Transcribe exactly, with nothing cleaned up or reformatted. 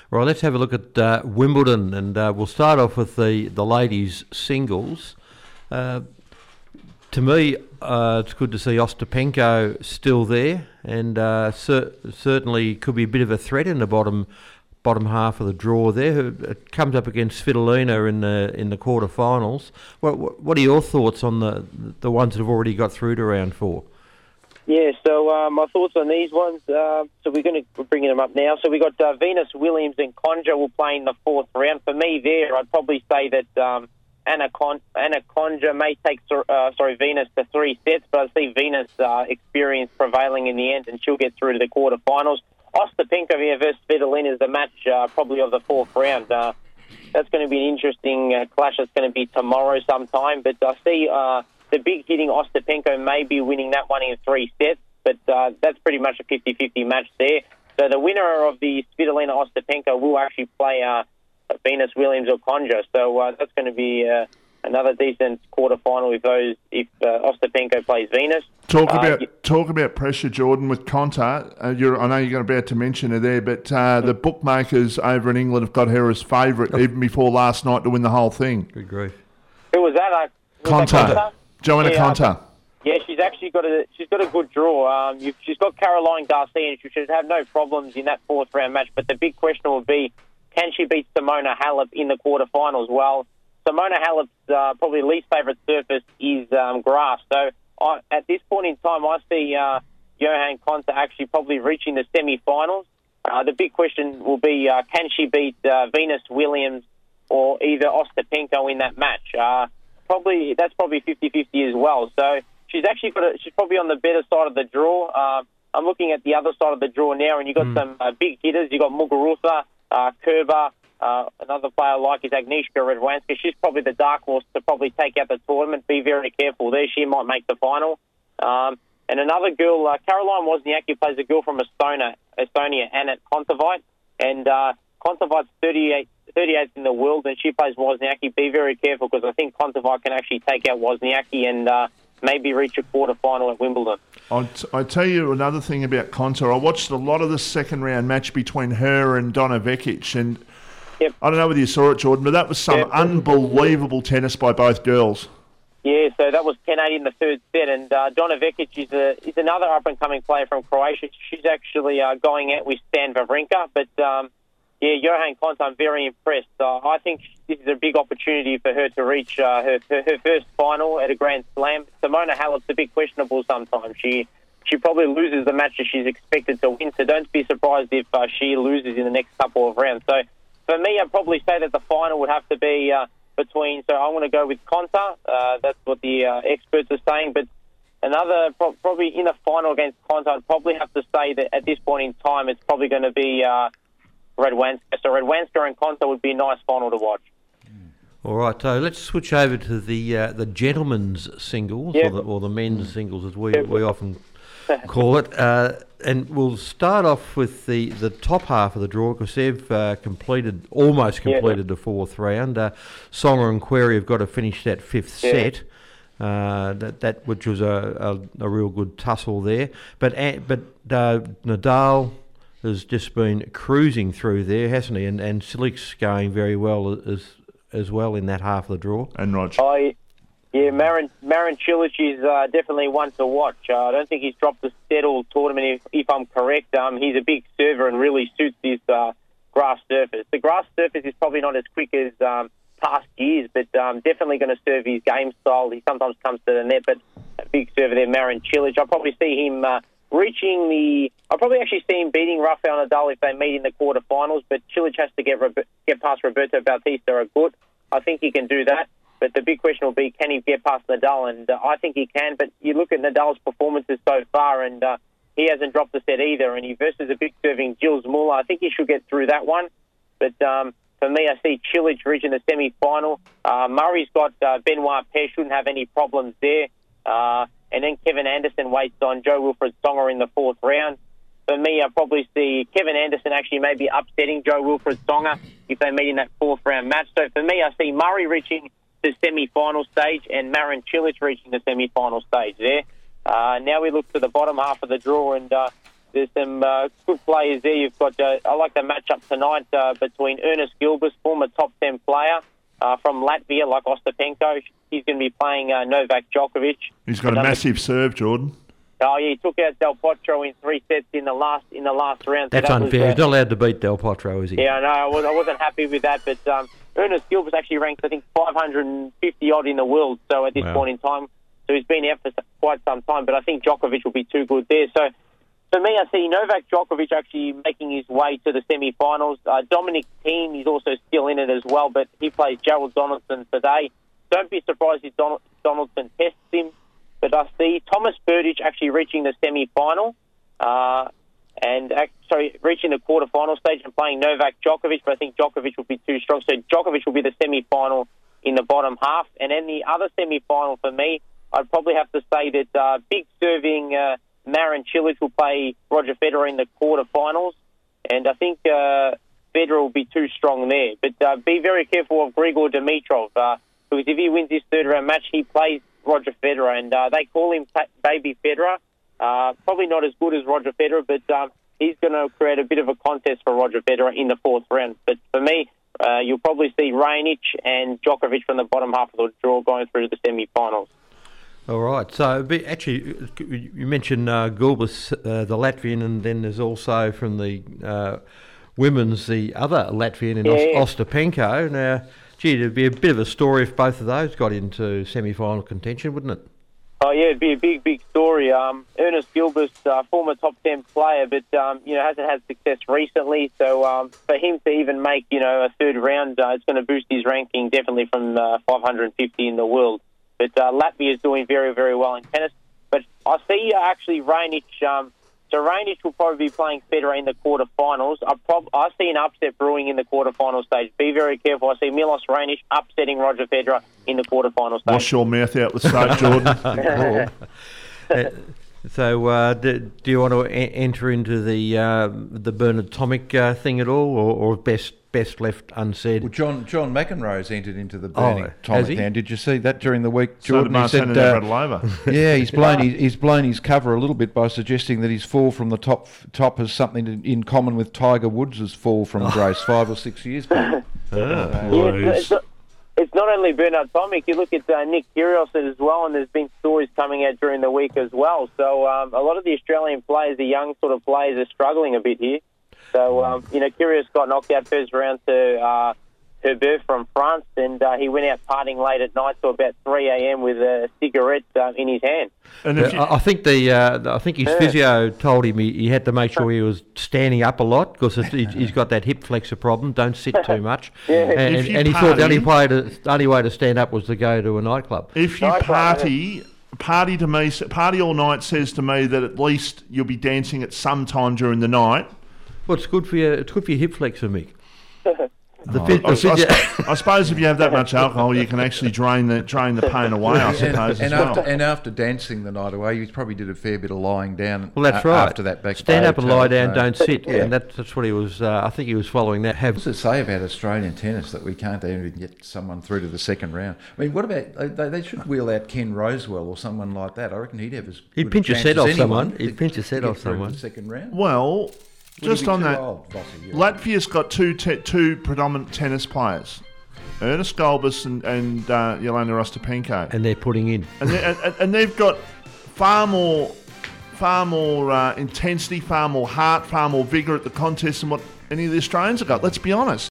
Right, let's have a look at uh, Wimbledon, and uh, we'll start off with the, the ladies' singles. Uh, to me, uh, it's good to see Ostapenko still there, and uh, cer- certainly could be a bit of a threat in the bottom bottom half of the draw there. It comes up against Svitolina in the in the quarterfinals. What what are your thoughts on the the ones that have already got through to round four? Yeah, so uh, my thoughts on these ones. Uh, so we're going to we're bringing them up now. So we got uh, Venus Williams and Conja will play in the fourth round. For me, there, I'd probably say that um, Anna Con- Anna Conja may take uh, sorry Venus to three sets, but I see Venus uh, experience prevailing in the end, and she'll get through to the quarterfinals. Ostapenko here versus Svitolina is the match uh, probably of the fourth round. Uh, that's going to be an interesting uh, clash. It's going to be tomorrow sometime. But I see uh, the big hitting Ostapenko may be winning that one in three sets. But uh, that's pretty much a fifty-fifty match there. So the winner of the Svitolina Ostapenko will actually play uh, Venus Williams or Conja. So uh, that's going to be uh, another decent quarterfinal if those if uh, Ostapenko plays Venus. Talk Uh, about y- talk about pressure, Jordan, with Conta. Uh, you're, I know you're about to mention her there, but uh, the bookmakers over in England have got her as favourite even before last night to win the whole thing. Good grief. Who was that? Uh, was Conta, that Conta? Joanna Yeah, Conta. Yeah, she's actually got a she's got a good draw. Um, you, she's got Caroline Garcia, and she should have no problems in that fourth round match. But the big question will be, can she beat Simona Halep in the quarterfinals? Well, Simona Halep's uh, probably least favourite surface is um, grass. So I, at this point in time, I see uh, Johann Conta actually probably reaching the semi-finals. Uh, the big question will be, uh, can she beat uh, Venus Williams or either Ostapenko in that match? Uh, probably that's probably fifty-fifty as well. So she's actually got a, she's probably on the better side of the draw. Uh, I'm looking at the other side of the draw now, and you've got mm. some uh, big hitters. You've got Muguruza, uh, Kerber. Uh, another player like is Agnieszka Radwanska. She's probably the dark horse to probably take out the tournament. Be very careful there. She might make the final. Um, and another girl, uh, Caroline Wozniacki, plays a girl from Estonia, Estonia Anna Kontaveit. And uh, Kontaveit's thirty-eighth in the world, and she plays Wozniacki. Be very careful, because I think Kontaveit can actually take out Wozniacki and uh, maybe reach a quarter-final at Wimbledon. I'll, t- I'll tell you another thing about Conta. I watched a lot of the second-round match between her and Donna Vekic, and Yep. I don't know whether you saw it, Jordan, but that was some yep. unbelievable tennis by both girls. Yeah, so that was ten eight in the third set, and uh, Donna Vekic is, a, is another up-and-coming player from Croatia. She's actually uh, going out with Stan Wawrinka, but um, yeah, Johann Conta, I'm very impressed. Uh, I think this is a big opportunity for her to reach uh, her, her her first final at a Grand Slam. Simona Halep's a bit questionable sometimes. She she probably loses the match that she's expected to win, so don't be surprised if uh, she loses in the next couple of rounds. So for me, I'd probably say that the final would have to be uh, between, so I'm going to go with Conta. Uh, that's what the uh, experts are saying. But another, pro- probably in the final against Conta, I'd probably have to say that at this point in time, it's probably going to be uh, Radwanska. So Radwanska and Conta would be a nice final to watch. All right, so let's switch over to the uh, the gentlemen's singles, Yep. or, the, or the men's singles, as we, Yep. we often call it. Uh, and we'll start off with the, the top half of the draw, because they've uh, completed, almost completed yeah. the fourth round. Uh, Songer and Querrey have got to finish that fifth yeah. set, uh, that that which was a, a, a real good tussle there. But uh, but uh, Nadal has just been cruising through there, hasn't he? And and Silik's going very well as as well in that half of the draw. And Roger. I, yeah, Marin Marin Cilic is uh, definitely one to watch. Uh, I don't think he's dropped a set all tournament, if, if I'm correct. Um, he's a big server and really suits this uh, grass surface. The grass surface is probably not as quick as um, past years, but um, definitely going to serve his game style. He sometimes comes to the net, but a big server there, Marin Cilic. I'll probably see him uh, reaching the... I'll probably actually see him beating Rafael Nadal if they meet in the quarterfinals, but Cilic has to get get past Roberto Bautista Agut. I think he can do that. But the big question will be, can he get past Nadal? And uh, I think he can. But you look at Nadal's performances so far, and uh, he hasn't dropped a set either. And he versus a big serving Gilles Muller, I think he should get through that one. But um, for me, I see Cilic reaching the semi-final. Uh, Murray's got uh, Benoit Paire, shouldn't have any problems there. Uh, and then Kevin Anderson waits on Joe Wilfried Tsonga in the fourth round. For me, I probably see Kevin Anderson actually maybe upsetting Joe Wilfried Tsonga if they meet in that fourth round match. So for me, I see Murray reaching the semi-final stage and Marin Cilic reaching the semi-final stage there. Uh, now we look to the bottom half of the draw, and uh, there's some uh, good players there. You've got, uh, I like the matchup tonight uh, between Ernest Gilbert, former top ten player uh, from Latvia, like Ostapenko. He's going to be playing uh, Novak Djokovic. He's got a massive serve, Jordan. Oh yeah, he took out Del Potro in three sets in the last in the last round. So That's that unfair. Was, uh, He's not allowed to beat Del Potro, is he? Yeah, no, I, was, I wasn't happy with that. But um, Ernest Gilbert's actually ranked, I think, five hundred fifty odd in the world. So at this wow. point in time, so he's been out for quite some time. But I think Djokovic will be too good there. So for me, I see Novak Djokovic actually making his way to the semi-finals. Uh, Dominic Thiem is also still in it as well, but he plays Gerald Donaldson today. Don't be surprised if Donald, Donaldson tests him. But I see Thomas Berdych actually reaching the semi-final, uh, and uh, sorry, reaching the quarter-final stage and playing Novak Djokovic. But I think Djokovic will be too strong, so Djokovic will be the semi-final in the bottom half. And then the other semi-final for me, I'd probably have to say that uh, big serving uh, Marin Cilic will play Roger Federer in the quarter-finals, and I think uh, Federer will be too strong there. But uh, be very careful of Grigor Dimitrov, uh, because if he wins this third-round match, he plays Roger Federer, and uh, they call him Baby Federer. Uh, probably not as good as Roger Federer, but um, he's going to create a bit of a contest for Roger Federer in the fourth round. But for me, uh, you'll probably see Raonic and Djokovic from the bottom half of the draw going through to the semi-finals. All right. So actually, you mentioned uh, Gulbis, uh, the Latvian, and then there's also from the uh, women's the other Latvian in yeah, Ost- Ostapenko. Now, gee, it'd be a bit of a story if both of those got into semi-final contention, wouldn't it? Oh yeah, it'd be a big, big story. Um, Ernest Gilbert, uh, former top ten player, but um, you know hasn't had success recently. So um, for him to even make you know a third round, uh, it's going to boost his ranking definitely from uh, five hundred fifty in the world. But uh, Latvia is doing very, very well in tennis. But I see uh, actually Raonic. Um, So Raonic will probably be playing Federer in the quarterfinals. I, prob- I see an upset brewing in the quarterfinal stage. Be very careful. I see Milos Raonic upsetting Roger Federer in the quarterfinal stage. Wash your mouth out with soap, Jordan. uh, so, uh, do, do you want to e- enter into the uh, the Bernard Tomic uh, thing at all, or, or best best left unsaid? Well, John John McEnroe's entered into the Bernard oh, Tomic now. Did you see that during the week, Jordan? So he said, uh, yeah, he's blown his, he's blown his cover a little bit by suggesting that his fall from the top top has something to, in common with Tiger Woods' fall from oh. grace five or six years back. Oh, uh, yeah, it's, not, it's not only Bernard Tomic. You look at uh, Nick Kyrgios as well, and there's been stories coming out during the week as well. So um, a lot of the Australian players, the young sort of players, are struggling a bit here. So, um, you know, Kyrgios got knocked out first round to uh, Herbert from France, and uh, he went out partying late at night till about three a.m. with a cigarette uh, in his hand. And if you, I think the uh, I think his yeah. physio told him he, he had to make sure he was standing up a lot because he's got that hip flexor problem. Don't sit too much. yeah. And, and, and he party, thought the only way to the only way to stand up was to go to a nightclub. If you nightclub, party. Yeah. Party to me, party all night says to me that at least you'll be dancing at some time during the night. Well, it's good for your it's good for your hip flexor, Mick. The oh, fit, I, the I, I suppose if you have that much alcohol, you can actually drain the drain the pain away. I suppose. And, and as after well. and after dancing the night away, you probably did a fair bit of lying down. Well, that's uh, right. After that, back stand up and lie down, don't sit. Yeah. And that's, that's what he was. Uh, I think he was following that. What does it say about Australian tennis that we can't even get someone through to the second round? I mean, what about they? They should wheel out Ken Rosewell or someone like that. I reckon he'd have as he'd pinch a set off someone. He'd pinch a set off someone. Second round. Well. Just on that, old, Latvia's got two te- two predominant tennis players, Ernest Gulbis and, and uh, Jelena Ostapenko. And they're putting in. And, and, and they've got far more far more uh, intensity, far more heart, far more vigour at the contest than what any of the Australians have got. Let's be honest.